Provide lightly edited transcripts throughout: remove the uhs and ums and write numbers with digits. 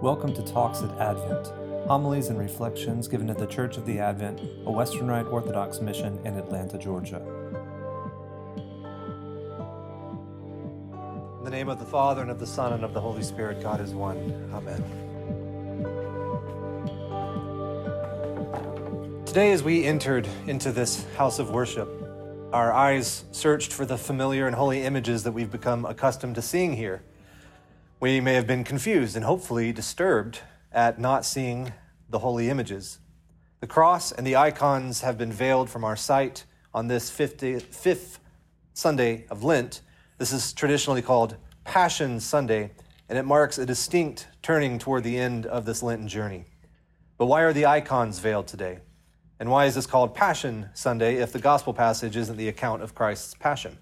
Welcome to Talks at Advent, homilies and reflections given at the Church of the Advent, a Western Rite Orthodox mission in Atlanta, Georgia. In the name of the Father, and of the Son, and of the Holy Spirit, God is one. Amen. Today, as we entered into this house of worship, our eyes searched for the familiar and holy images that we've become accustomed to seeing here. We may have been confused and hopefully disturbed at not seeing the holy images. The cross and the icons have been veiled from our sight on this fifth Sunday of Lent. This is traditionally called Passion Sunday, and it marks a distinct turning toward the end of this Lenten journey. But why are the icons veiled today? And why is this called Passion Sunday if the gospel passage isn't the account of Christ's passion?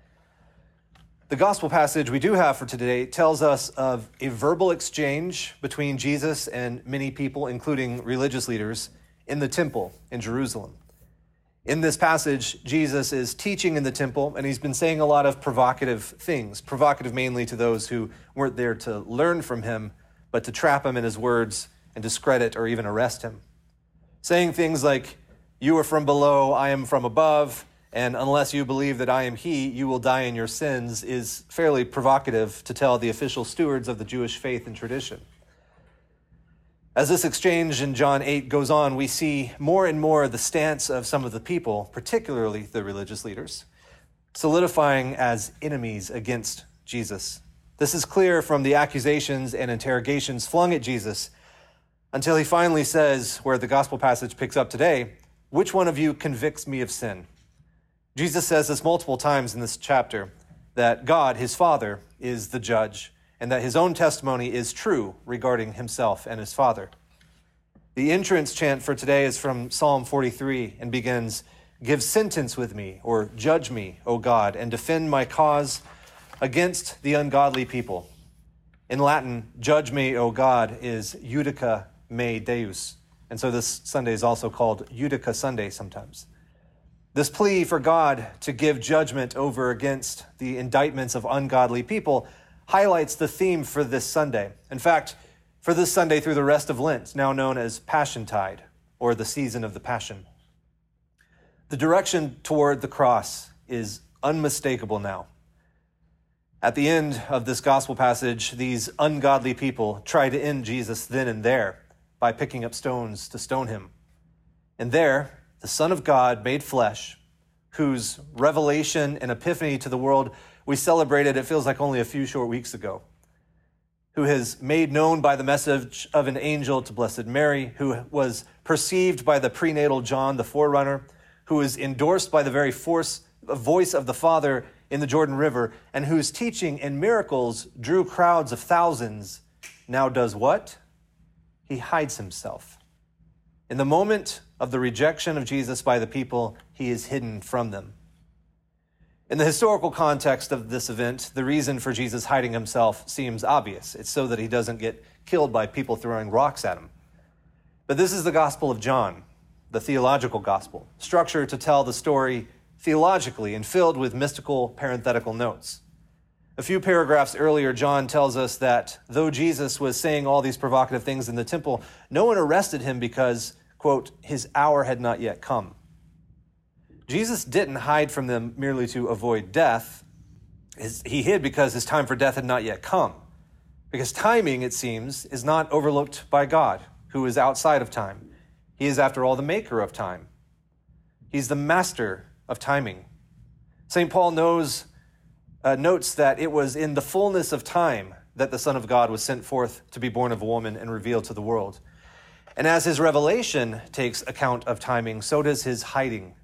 The gospel passage we do have for today tells us of a verbal exchange between Jesus and many people, including religious leaders, in the temple in Jerusalem. In this passage, Jesus is teaching in the temple, and he's been saying a lot of provocative things, provocative mainly to those who weren't there to learn from him, but to trap him in his words and discredit or even arrest him. Saying things like, "You are from below, I am from above, and unless you believe that I am he, you will die in your sins," is fairly provocative to tell the official stewards of the Jewish faith and tradition. As this exchange in John 8 goes on, we see more and more the stance of some of the people, particularly the religious leaders, solidifying as enemies against Jesus. This is clear from the accusations and interrogations flung at Jesus until he finally says, where the gospel passage picks up today, "Which one of you convicts me of sin?" Jesus says this multiple times in this chapter, that God, his Father, is the judge, and that his own testimony is true regarding himself and his Father. The entrance chant for today is from Psalm 43 and begins, "Give sentence with me," or "Judge me, O God, and defend my cause against the ungodly people." In Latin, "Judge me, O God," is Judica me Deus, and so this Sunday is also called Judica Sunday sometimes. This plea for God to give judgment over against the indictments of ungodly people highlights the theme for this Sunday. In fact, for this Sunday through the rest of Lent, now known as Passiontide, or the season of the Passion. The direction toward the cross is unmistakable now. At the end of this gospel passage, these ungodly people try to end Jesus then and there by picking up stones to stone him. And there, the Son of God made flesh, whose revelation and epiphany to the world we celebrated, it feels like only a few short weeks ago, who has made known by the message of an angel to Blessed Mary, who was perceived by the prenatal John, the forerunner, who is endorsed by the very voice of the Father in the Jordan River, and whose teaching and miracles drew crowds of thousands, now does what? He hides himself. In the moment of the rejection of Jesus by the people, he is hidden from them. In the historical context of this event, the reason for Jesus hiding himself seems obvious. It's so that he doesn't get killed by people throwing rocks at him. But this is the Gospel of John, the theological gospel, structured to tell the story theologically and filled with mystical parenthetical notes. A few paragraphs earlier, John tells us that though Jesus was saying all these provocative things in the temple, no one arrested him because, quote, his hour had not yet come. Jesus didn't hide from them merely to avoid death. He hid because his time for death had not yet come. Because timing, it seems, is not overlooked by God, who is outside of time. He is, after all, the maker of time. He's the master of timing. St. Paul notes that it was in the fullness of time that the Son of God was sent forth to be born of a woman and revealed to the world. And as his revelation takes account of timing, so does his hiding.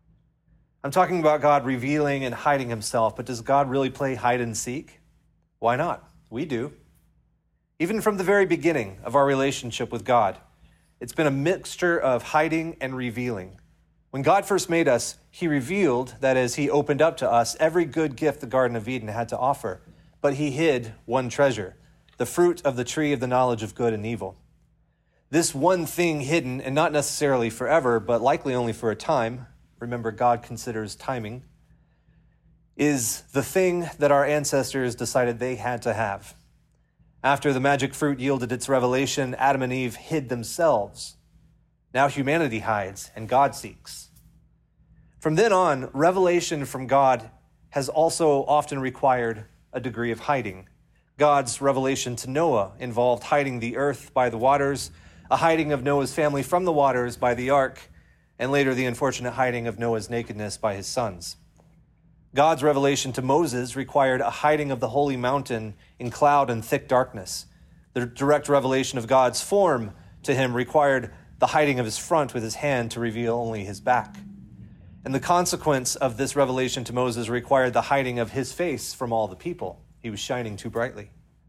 I'm talking about God revealing and hiding himself, but does God really play hide and seek? Why not? We do. Even from the very beginning of our relationship with God, it's been a mixture of hiding and revealing. When God first made us, he revealed, that is, he opened up to us every good gift the Garden of Eden had to offer, but he hid one treasure, the fruit of the tree of the knowledge of good and evil. This one thing hidden, and not necessarily forever, but likely only for a time, remember God considers timing, is the thing that our ancestors decided they had to have. After the magic fruit yielded its revelation, Adam and Eve hid themselves. Now humanity hides and God seeks. From then on, revelation from God has also often required a degree of hiding. God's revelation to Noah involved hiding the earth by the waters, a hiding of Noah's family from the waters by the ark, and later the unfortunate hiding of Noah's nakedness by his sons. God's revelation to Moses required a hiding of the holy mountain in cloud and thick darkness. The direct revelation of God's form to him required the hiding of his front with his hand to reveal only his back. And the consequence of this revelation to Moses required the hiding of his face from all the people. He was shining too brightly.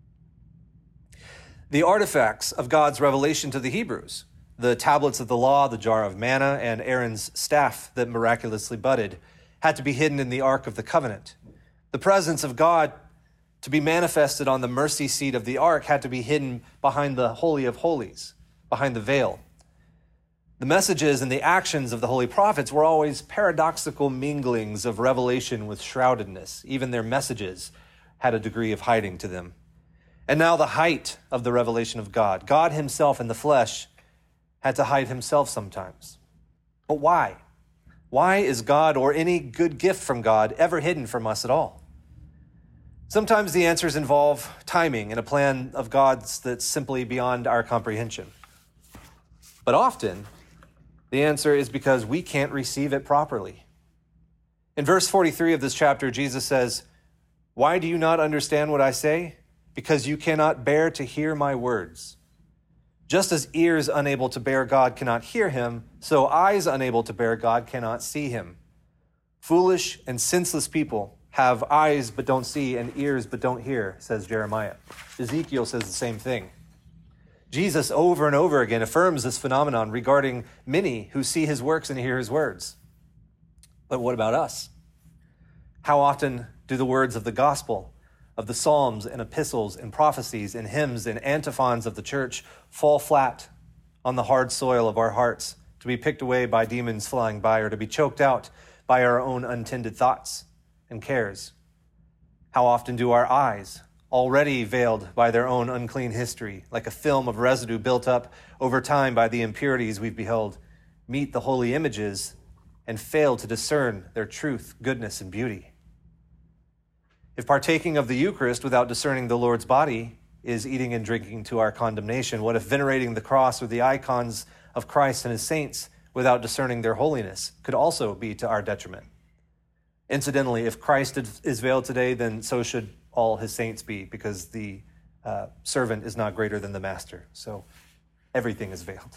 The artifacts of God's revelation to the Hebrews, the tablets of the law, the jar of manna, and Aaron's staff that miraculously budded, had to be hidden in the Ark of the Covenant. The presence of God to be manifested on the mercy seat of the Ark had to be hidden behind the Holy of Holies, behind the veil. The messages and the actions of the holy prophets were always paradoxical minglings of revelation with shroudedness. Even their messages had a degree of hiding to them. And now the height of the revelation of God, God himself in the flesh, had to hide himself sometimes. But why? Why is God or any good gift from God ever hidden from us at all? Sometimes the answers involve timing and a plan of God's that's simply beyond our comprehension. But often, the answer is because we can't receive it properly. In verse 43 of this chapter, Jesus says, "Why do you not understand what I say? Because you cannot bear to hear my words. Just as ears unable to bear God cannot hear him, so eyes unable to bear God cannot see him. Foolish and senseless people have eyes but don't see and ears but don't hear," says Jeremiah. Ezekiel says the same thing. Jesus over and over again affirms this phenomenon regarding many who see his works and hear his words. But what about us? How often do the words of the gospel, of the psalms and epistles and prophecies and hymns and antiphons of the church fall flat on the hard soil of our hearts, to be picked away by demons flying by, or to be choked out by our own untended thoughts and cares? How often do our eyes, already veiled by their own unclean history, like a film of residue built up over time by the impurities we've beheld, meet the holy images and fail to discern their truth, goodness, and beauty? If partaking of the Eucharist without discerning the Lord's body is eating and drinking to our condemnation, what if venerating the cross or the icons of Christ and his saints without discerning their holiness could also be to our detriment? Incidentally, if Christ is veiled today, then so should all his saints be, because the servant is not greater than the master. So everything is veiled.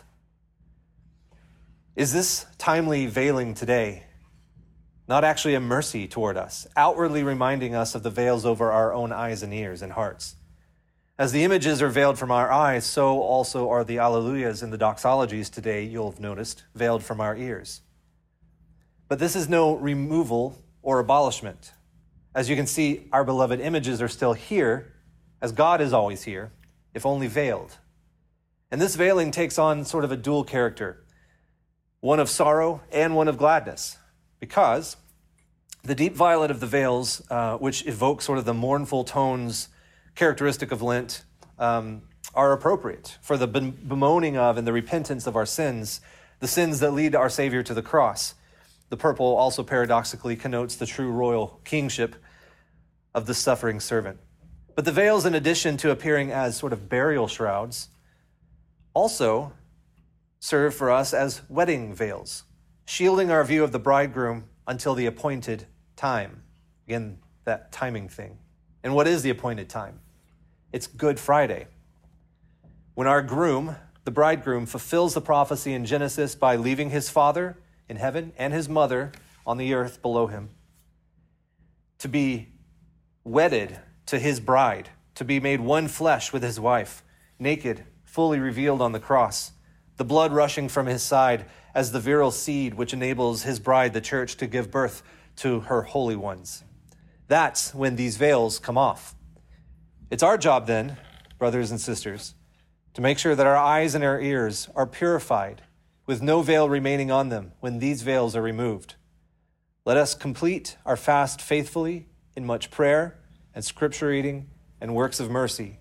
Is this timely veiling today not actually a mercy toward us, outwardly reminding us of the veils over our own eyes and ears and hearts? As the images are veiled from our eyes, so also are the alleluias and the doxologies today, you'll have noticed, veiled from our ears. But this is no removal or abolishment. As you can see, our beloved images are still here, as God is always here, if only veiled. And this veiling takes on sort of a dual character, one of sorrow and one of gladness. Because the deep violet of the veils, which evoke sort of the mournful tones characteristic of Lent, are appropriate for the bemoaning of and the repentance of our sins, the sins that lead our Savior to the cross. The purple also paradoxically connotes the true royal kingship of the suffering servant. But the veils, in addition to appearing as sort of burial shrouds, also serve for us as wedding veils, shielding our view of the bridegroom until the appointed time. Again, that timing thing. And what is the appointed time? It's Good Friday, when our groom, the bridegroom, fulfills the prophecy in Genesis by leaving his father in heaven and his mother on the earth below him, to be wedded to his bride, to be made one flesh with his wife, naked, fully revealed on the cross, the blood rushing from his side as the virile seed which enables his bride, the church, to give birth to her holy ones. That's when these veils come off. It's our job then, brothers and sisters, to make sure that our eyes and our ears are purified with no veil remaining on them when these veils are removed. Let us complete our fast faithfully in much prayer and scripture reading and works of mercy,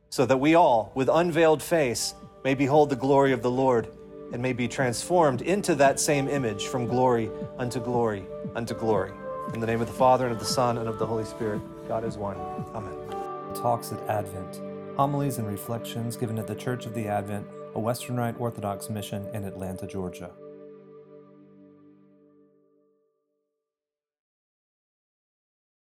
so that we all, with unveiled face, may behold the glory of the Lord and may be transformed into that same image from glory unto glory unto glory. In the name of the Father, and of the Son, and of the Holy Spirit, God is one. Amen. Talks at Advent. Homilies and reflections given at the Church of the Advent, a Western Rite Orthodox mission in Atlanta, Georgia.